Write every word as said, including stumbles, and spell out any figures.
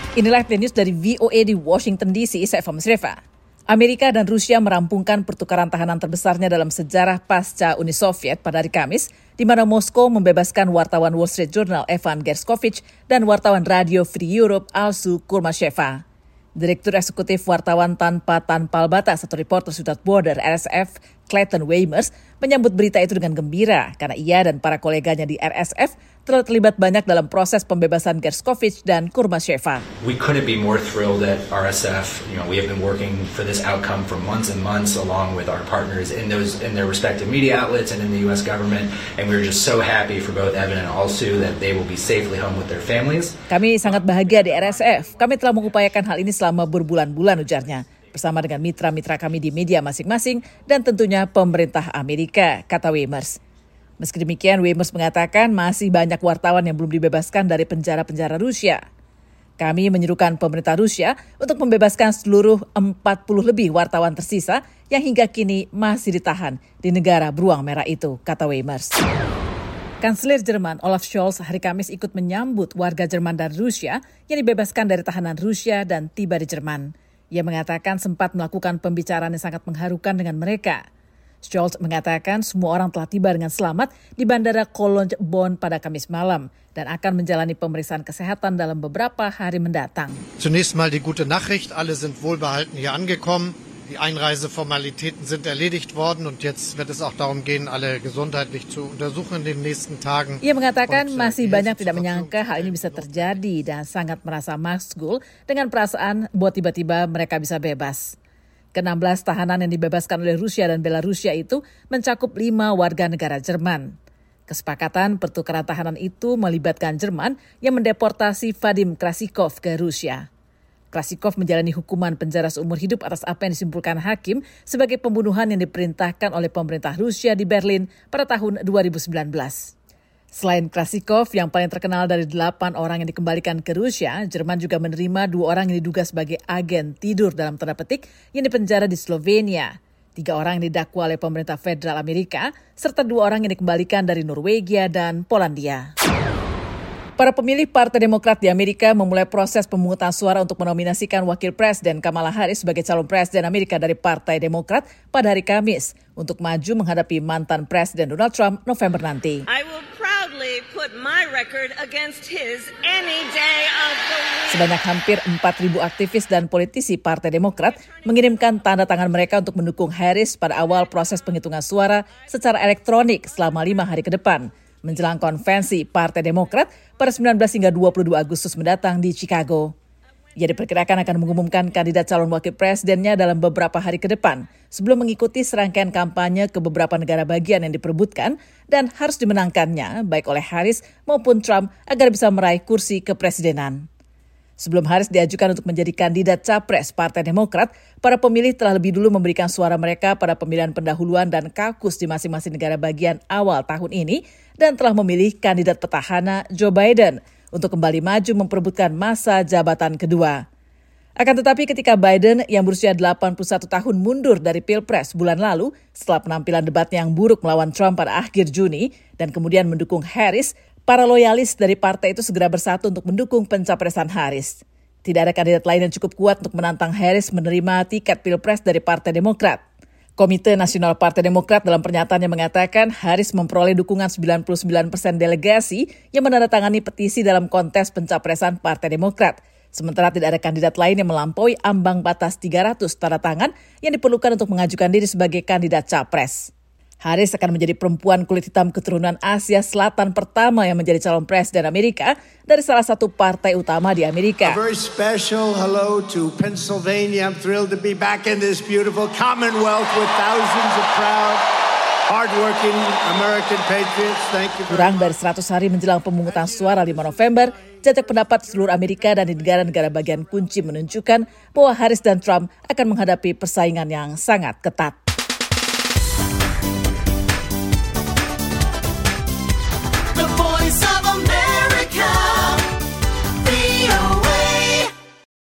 Inilah news dari V O A di Washington D C, saya Fahmi Sreva. Amerika dan Rusia merampungkan pertukaran tahanan terbesarnya dalam sejarah pasca Uni Soviet pada hari Kamis, di mana Moskow membebaskan wartawan Wall Street Journal Evan Gershkovich dan wartawan Radio Free Europe Alsu Kurmasheva. Direktur Eksekutif Wartawan Tanpa Tanpal Batas atau Reporters Without Borders R S F, Clayton Weimers, menyambut berita itu dengan gembira karena ia dan para koleganya di R S F telah terlibat banyak dalam proses pembebasan Gershkovich dan Kurmasheva. We couldn't be more thrilled at R S F. You know, we have been working for this outcome for months and months along with our partners in those in their respective media outlets and in the U S government, and we're just so happy for both Evan and Alsu that they will be safely home with their families. Kami sangat bahagia di R S F. Kami telah mengupayakan hal ini selama berbulan-bulan, ujarnya, bersama dengan mitra-mitra kami di media masing-masing dan tentunya pemerintah Amerika, kata Weimers. Meski demikian, Weimers mengatakan masih banyak wartawan yang belum dibebaskan dari penjara-penjara Rusia. Kami menyerukan pemerintah Rusia untuk membebaskan seluruh empat puluh lebih wartawan tersisa yang hingga kini masih ditahan di negara beruang merah itu, kata Weimers. Kanselir Jerman Olaf Scholz hari Kamis ikut menyambut warga Jerman dan Rusia yang dibebaskan dari tahanan Rusia dan tiba di Jerman. Ia mengatakan sempat melakukan pembicaraan yang sangat mengharukan dengan mereka. Scholz mengatakan semua orang telah tiba dengan selamat di Bandara Cologne Bonn pada Kamis malam dan akan menjalani pemeriksaan kesehatan dalam beberapa hari mendatang. Zunächst mal die gute Nachricht, alle sind wohlbehalten hier angekommen. Die Einreiseformalitäten sind erledigt worden und jetzt wird es auch darum gehen, alle gesundheitlich zu untersuchen in den nächsten Tagen. Ia mengatakan masih banyak tidak menyangka hal ini bisa terjadi dan sangat merasa masgul dengan perasaan bahwa tiba-tiba mereka bisa bebas. Ke-enam belas tahanan yang dibebaskan oleh Rusia dan Belarusia itu mencakup lima warga negara Jerman. Kesepakatan pertukaran tahanan itu melibatkan Jerman yang mendeportasi Vadim Krasikov ke Rusia. Krasikov menjalani hukuman penjara seumur hidup atas apa yang disimpulkan hakim sebagai pembunuhan yang diperintahkan oleh pemerintah Rusia di Berlin pada tahun dua ribu sembilan belas. Selain Krasikov yang paling terkenal dari delapan orang yang dikembalikan ke Rusia, Jerman juga menerima dua orang yang diduga sebagai agen tidur dalam tanda petik yang dipenjara di Slovenia, tiga orang yang didakwa oleh pemerintah federal Amerika, serta dua orang yang dikembalikan dari Norwegia dan Polandia. Para pemilih Partai Demokrat di Amerika memulai proses pemungutan suara untuk menominasikan Wakil Presiden Kamala Harris sebagai calon Presiden Amerika dari Partai Demokrat pada hari Kamis untuk maju menghadapi mantan Presiden Donald Trump November nanti. I will proudly put my record against his any day of the week. Sebanyak hampir empat ribu aktivis dan politisi Partai Demokrat mengirimkan tanda tangan mereka untuk mendukung Harris pada awal proses penghitungan suara secara elektronik selama lima hari ke depan, menjelang konvensi Partai Demokrat pada sembilan belas hingga dua puluh dua Agustus mendatang di Chicago. Ia diperkirakan akan mengumumkan kandidat calon wakil presidennya dalam beberapa hari ke depan sebelum mengikuti serangkaian kampanye ke beberapa negara bagian yang diperebutkan dan harus dimenangkannya baik oleh Harris maupun Trump agar bisa meraih kursi kepresidenan. Sebelum Harris diajukan untuk menjadi kandidat capres Partai Demokrat, para pemilih telah lebih dulu memberikan suara mereka pada pemilihan pendahuluan dan kaukus di masing-masing negara bagian awal tahun ini dan telah memilih kandidat petahana Joe Biden untuk kembali maju memperebutkan masa jabatan kedua. Akan tetapi ketika Biden yang berusia delapan puluh satu tahun mundur dari Pilpres bulan lalu setelah penampilan debat yang buruk melawan Trump pada akhir Juni dan kemudian mendukung Harris, para loyalis dari partai itu segera bersatu untuk mendukung pencapresan Harris. Tidak ada kandidat lain yang cukup kuat untuk menantang Harris menerima tiket Pilpres dari Partai Demokrat. Komite Nasional Partai Demokrat dalam pernyataannya mengatakan Harris memperoleh dukungan sembilan puluh sembilan persen delegasi yang menandatangani petisi dalam kontes pencapresan Partai Demokrat. Sementara tidak ada kandidat lain yang melampaui ambang batas tiga ratus tanda tangan yang diperlukan untuk mengajukan diri sebagai kandidat capres. Harris akan menjadi perempuan kulit hitam keturunan Asia Selatan pertama yang menjadi calon presiden Amerika dari salah satu partai utama di Amerika. A very special hello to Pennsylvania. I'm thrilled to be back in this beautiful Commonwealth with thousands of proud, hardworking American patriots. Thank you. Kurang dari seratus hari menjelang pemungutan suara lima November, jajak pendapat seluruh Amerika dan di negara-negara bagian kunci menunjukkan bahwa Harris dan Trump akan menghadapi persaingan yang sangat ketat.